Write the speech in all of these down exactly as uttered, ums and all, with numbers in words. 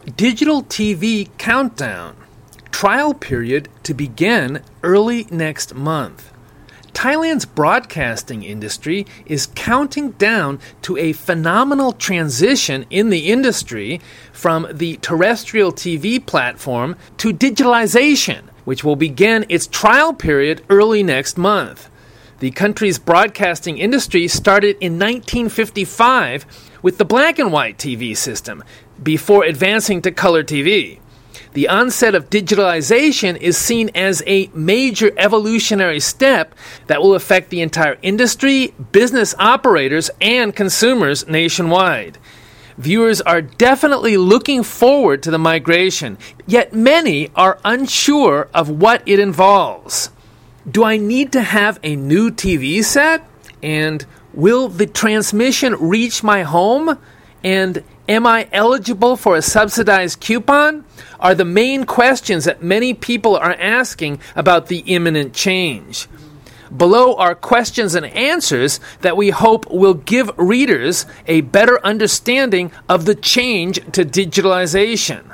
Digital T V countdown. Trial period to begin early next month. Thailand's broadcasting industry is counting down to a phenomenal transition in the industry from the terrestrial T V platform to digitalization, which will begin its trial period early next month. The country's broadcasting industry started in nineteen fifty-five with the black and white T V system, before advancing to color T V. The onset of digitalization is seen as a major evolutionary step that will affect the entire industry, business operators, and consumers nationwide. Viewers are definitely looking forward to the migration, yet many are unsure of what it involves. Do I need to have a new T V set? And will the transmission reach my home? And am I eligible for a subsidized coupon? Are the main questions that many people are asking about the imminent change. Below are questions and answers that we hope will give readers a better understanding of the change to digitalization.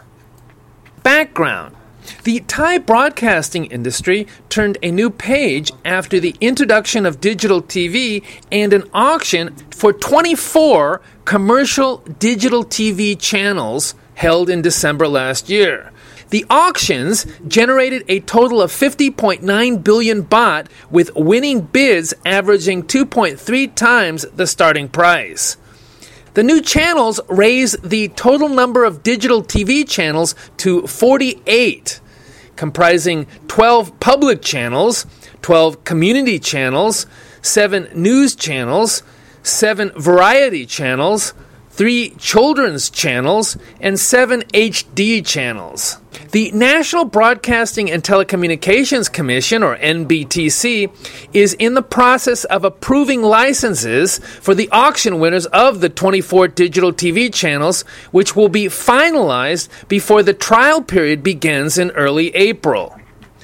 Background. The Thai broadcasting industry turned a new page after the introduction of digital T V and an auction for twenty-four commercial digital T V channels held in December last year. The auctions generated a total of fifty point nine billion baht, with winning bids averaging two point three times the starting price. The new channels raised the total number of digital T V channels to forty-eight, comprising twelve public channels, twelve community channels, seven news channels, seven variety channels, three children's channels, and seven H D channels. The National Broadcasting and Telecommunications Commission, or N B T C, is in the process of approving licenses for the auction winners of the twenty-four digital T V channels, which will be finalized before the trial period begins in early April.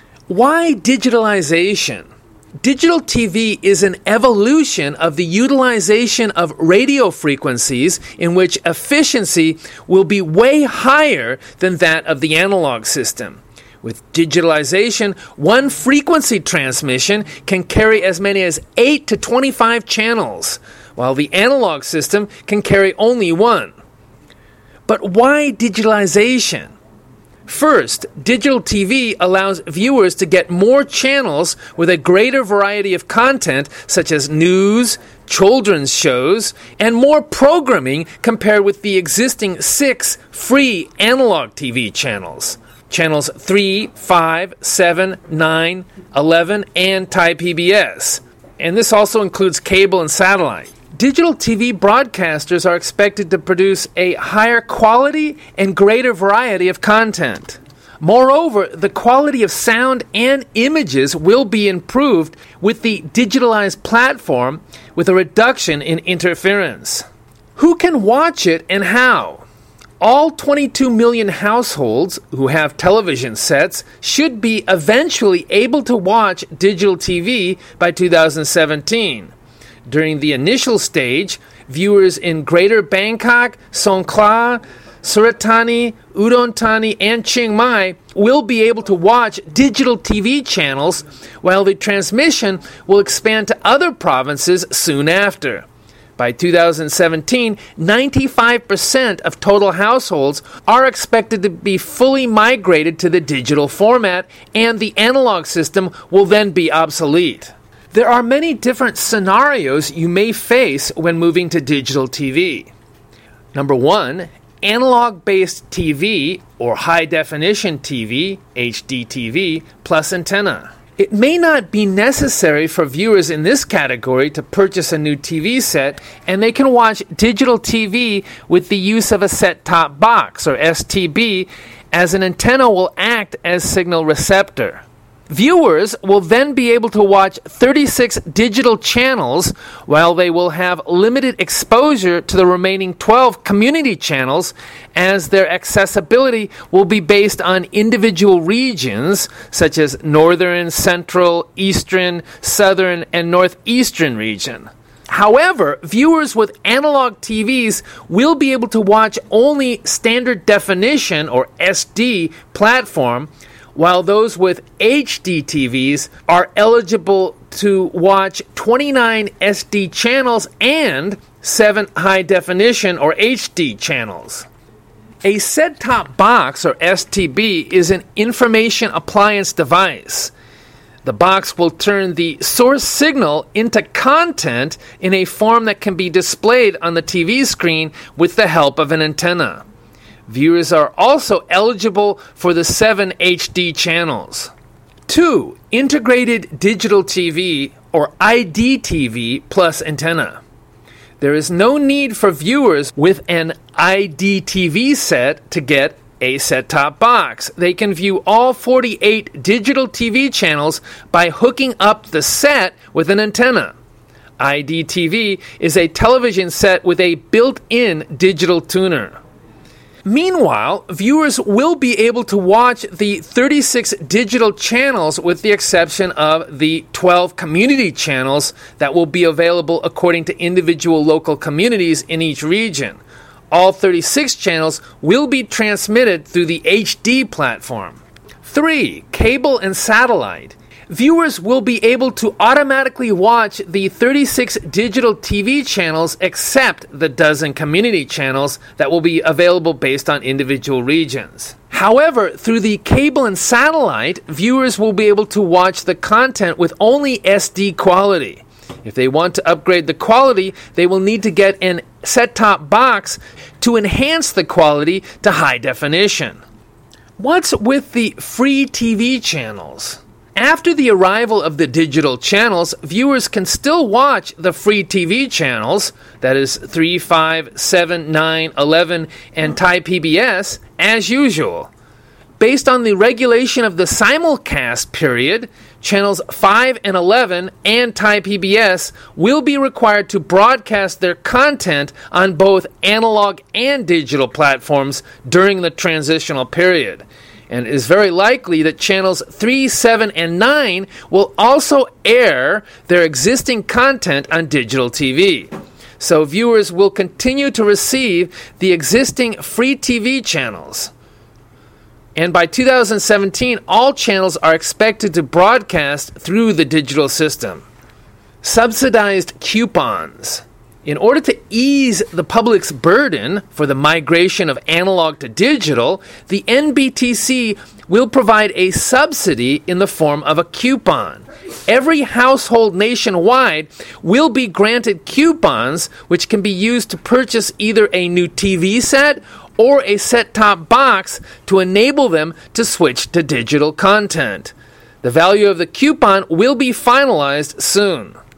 Why digitalization? Digital T V is an evolution of the utilization of radio frequencies in which efficiency will be way higher than that of the analog system. With digitalization, one frequency transmission can carry as many as eight to twenty-five channels, while the analog system can carry only one. But why digitalization? First, digital T V allows viewers to get more channels with a greater variety of content, such as news, children's shows, and more programming compared with the existing six free analog T V channels. Channels three, five, seven, nine, eleven, and Thai P B S. And this also includes cable and satellite. Digital T V broadcasters are expected to produce a higher quality and greater variety of content. Moreover, the quality of sound and images will be improved with the digitalized platform, with a reduction in interference. Who can watch it and how? All twenty-two million households who have television sets should be eventually able to watch digital T V by two thousand seventeen. During the initial stage, viewers in Greater Bangkok, Songkhla, Surat Thani, Udon Thani, and Chiang Mai will be able to watch digital T V channels, while the transmission will expand to other provinces soon after. By two thousand seventeen, ninety-five percent of total households are expected to be fully migrated to the digital format, and the analog system will then be obsolete. There are many different scenarios you may face when moving to digital T V. Number one, analog-based T V or high-definition T V, H D T V, plus antenna. It may not be necessary for viewers in this category to purchase a new T V set, and they can watch digital T V with the use of a set-top box, or S T B, as an antenna will act as signal receptor. Viewers will then be able to watch thirty-six digital channels, while they will have limited exposure to the remaining twelve community channels, as their accessibility will be based on individual regions such as northern, central, eastern, southern, and northeastern region. However, viewers with analog T Vs will be able to watch only standard definition or S D platform, while those with H D T Vs are eligible to watch twenty-nine S D channels and seven high definition or H D channels. A set-top box or S T B is an information appliance device. The box will turn the source signal into content in a form that can be displayed on the T V screen with the help of an antenna. Viewers are also eligible for the seven H D channels. two. Integrated Digital T V or I D T V plus antenna. There is no need for viewers with an I D T V set to get a set-top box. They can view all forty-eight digital T V channels by hooking up the set with an antenna. I D T V is a television set with a built-in digital tuner. Meanwhile, viewers will be able to watch the thirty-six digital channels with the exception of the twelve community channels that will be available according to individual local communities in each region. All thirty-six channels will be transmitted through the H D platform. three. Cable and satellite. Viewers will be able to automatically watch the thirty-six digital T V channels except the dozen community channels that will be available based on individual regions. However, through the cable and satellite, viewers will be able to watch the content with only S D quality. If they want to upgrade the quality, they will need to get an set-top box to enhance the quality to high definition. What's with the free T V channels? After the arrival of the digital channels, viewers can still watch the free T V channels, that is three, five, seven, nine, eleven, and Thai P B S, as usual. Based on the regulation of the simulcast period, channels five and eleven and Thai P B S will be required to broadcast their content on both analog and digital platforms during the transitional period. And it is very likely that channels three, seven, and nine will also air their existing content on digital T V. So viewers will continue to receive the existing free T V channels. And by two thousand seventeen, all channels are expected to broadcast through the digital system. Subsidized coupons. In order to ease the public's burden for the migration of analog to digital, the N B T C will provide a subsidy in the form of a coupon. Every household nationwide will be granted coupons which can be used to purchase either a new T V set or a set-top box to enable them to switch to digital content. The value of the coupon will be finalized soon.